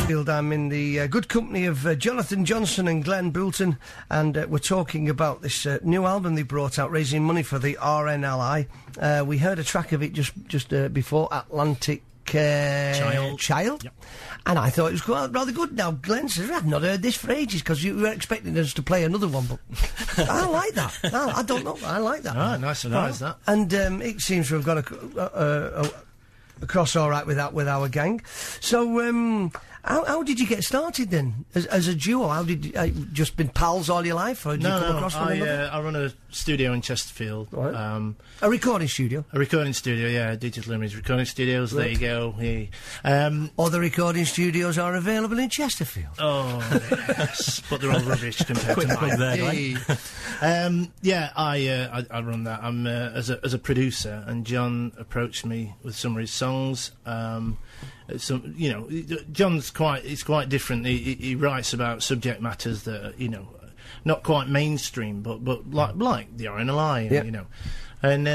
Chesterfield. I'm in the good company of Jonathan Johnson and Glenn Boulton, and we're talking about this new album they brought out, raising money for the RNLI. We heard a track of it just before, Atlantic Child. Yep. And I thought it was quite rather good. Now, Glenn says, I've not heard this for ages, because you were expecting us to play another one, but I like that. I don't know, I like that. Ah, nice surprise, that. And it seems to have got across all right with our gang. So, how did you get started then, as a duo? How did you, just been pals all your life, or did you come across one another? I run a studio in Chesterfield. Right. A recording studio? A recording studio, yeah, Digital Image Recording Studios, right. There you go. Yeah. Other recording studios are available in Chesterfield. Oh, yes, but they're all rubbish compared to mine. There, yeah, I run that. I'm as a producer, and John approached me with some of his songs. Some, you know, John's quite different. He writes about subject matters that are, you know, not quite mainstream, but like the RNLI, yep. You know, and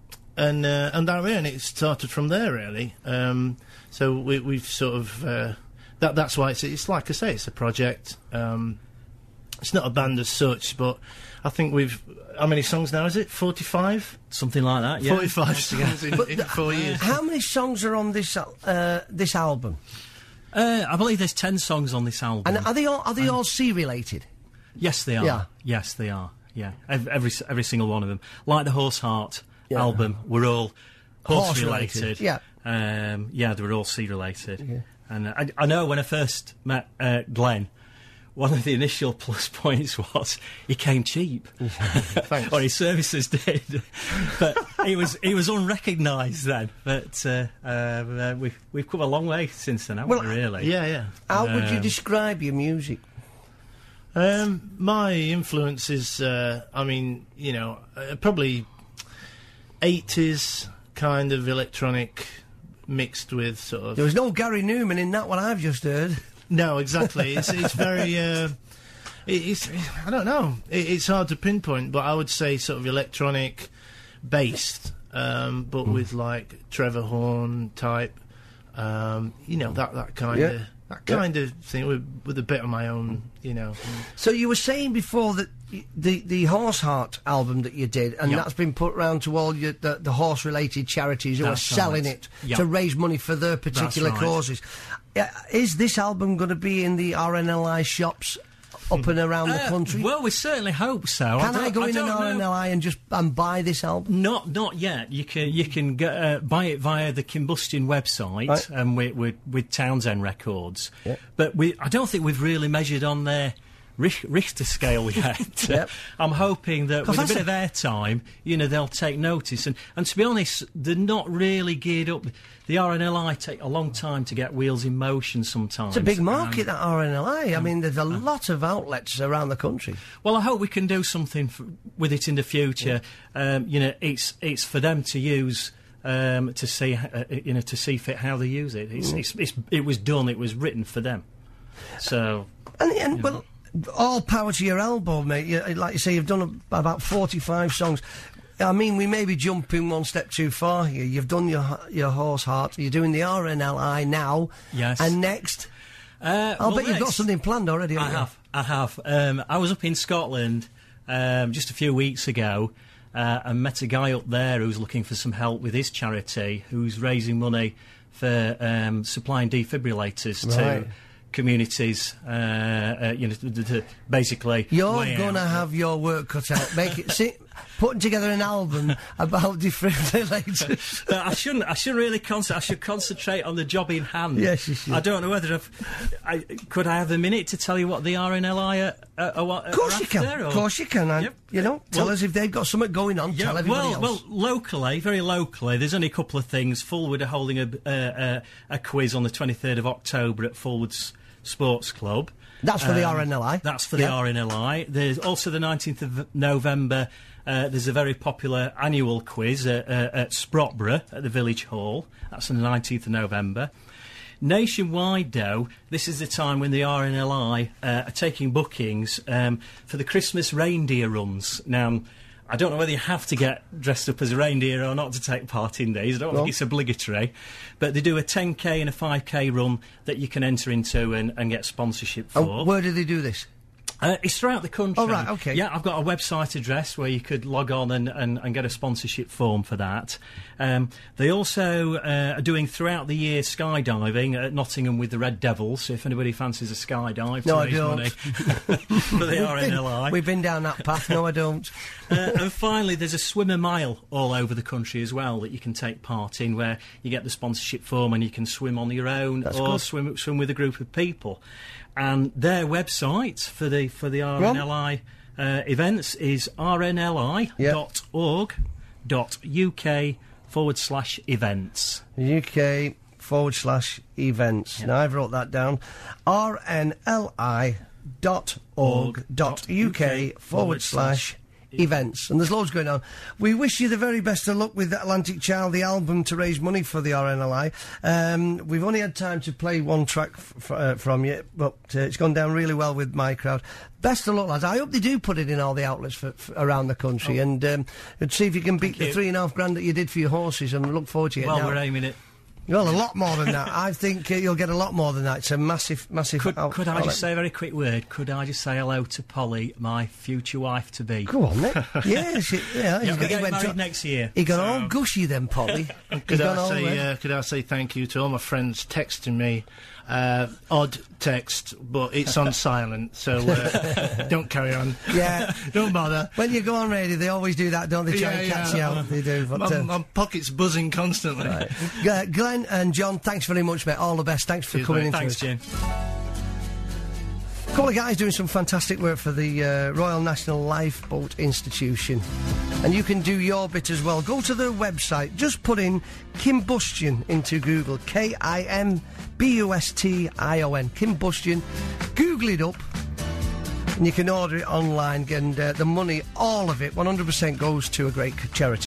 it started from there really. So we've sort of that's why it's like I say, it's a project. It's not a band as such, but I think how many songs now is it? 45? Something like that, yeah. 45 songs in 4 years. How many songs are on this album? I believe there's 10 songs on this album. And are they all sea-related? Yes, they are. Yeah. Yes, they are. Yeah, every single one of them. Like the Horse Heart album, we're all horse-related. Yeah. Yeah, they were all sea-related. Okay. And I know when I first met Glenn, one of the initial plus points was he came cheap. Thanks. Or his services did. But he was unrecognised then. But we've come a long way since then, haven't we, really? Yeah. How would you describe your music? My influence is, I mean, you know, probably 80s kind of electronic mixed with sort of... There was no Gary Newman in that one I've just heard. No, exactly. It's very... it's I don't know. It's hard to pinpoint, but I would say sort of electronic based, but with like Trevor Horn type, you know, that kind of... That kind of thing with a bit of my own, you know. So you were saying before that the Horse Heart album that you did, and that's been put round to all the horse-related charities who are selling it to raise money for their particular causes. Is this album going to be in the RNLI shops up and around the country? Well, we certainly hope so. Can I go in an RNLI and just buy this album? Not yet. You can buy it via the Combustion website, right. With Townsend Records. Yep. But I don't think we've really measured on their Richter scale yet. Yep. I'm hoping that with a bit of airtime, you know, they'll take notice. And to be honest, they're not really geared up. The RNLI take a long time to get wheels in motion sometimes. It's a big market, that RNLI. I mean, there's a lot of outlets around the country. Well, I hope we can do something with it in the future. Yeah. You know, it's for them to use... to see, you know, to see fit how they use it. It was done. It was written for them. So, and well, all power to your elbow, mate. Like you say, you've done about 45 songs. I mean, we may be jumping one step too far here. You've done your Horse Heart. You're doing the RNLI now. Yes. And next, I'll bet you've got something planned already. I have. I was up in Scotland just a few weeks ago. And met a guy up there who's looking for some help with his charity, who's raising money for supplying defibrillators to communities. You know, to basically. You're going to have your work cut out. Make it. Putting together an album about defibrillators. But I shouldn't really concentrate. I should concentrate on the job in hand. Yes, you should. I don't know whether could I have a minute to tell you what the RNLI are what. Of course you can. Of course you can. And, you know, tell us if they've got something going on. Tell everybody else. Well, locally, very locally, there's only a couple of things. Fulwood are holding a quiz on the 23rd of October at Fulwood's Sports Club. That's for the RNLI. That's for the RNLI. There's also the 19th of November. There's a very popular annual quiz at Sprotborough at the Village Hall. That's on the 19th of November. Nationwide, though, this is the time when the RNLI are taking bookings for the Christmas reindeer runs. Now, I don't know whether you have to get dressed up as a reindeer or not to take part in these. I don't think it's obligatory. But they do a 10k and a 5k run that you can enter into and get sponsorship for. Where do they do this? It's throughout the country. Oh, right, OK. Yeah, I've got a website address where you could log on and get a sponsorship form for that. They also are doing throughout the year skydiving at Nottingham with the Red Devils, so if anybody fancies a skydive to raise money for the RNLI. We've been down that path, no I don't. And finally, there's a swim a mile all over the country as well that you can take part in, where you get the sponsorship form and you can swim on your own or swim with a group of people. And their website for the RNLI events is rnli.org.uk/events. UK/events. Now I've wrote that down. rnli.org.uk/events. And there's loads going on. We wish you the very best of luck with Atlantic Child, the album, to raise money for the RNLI. We've only had time to play one track from you, but it's gone down really well with my crowd. Best of luck, lads. I hope they do put it in all the outlets for around the country, and see if you can beat the $3,500 that you did for your horses, and look forward to it. Well, we're aiming it. Well, a lot more than that. I think you'll get a lot more than that. It's a massive... Could I just say a very quick word? Could I just say hello to Polly, my future wife-to-be? Go on, Nick. Yes, he went married next year. He got all gushy then, Polly. Could I say thank you to all my friends texting me? Odd text, but it's on silent, so don't carry on. Yeah. Don't bother. When you go on radio, they always do that, don't they? Try and catch you out. They do. But, my pocket's buzzing constantly. Right. Glenn and John, thanks very much, mate. All the best. Thanks for coming in. Thanks, Jim. A couple of guys doing some fantastic work for the Royal National Lifeboat Institution. And you can do your bit as well. Go to their website. Just put in Kimbustion into Google. Kimbustion. Kimbustion. Google it up. And you can order it online. And the money, all of it, 100% goes to a great charity.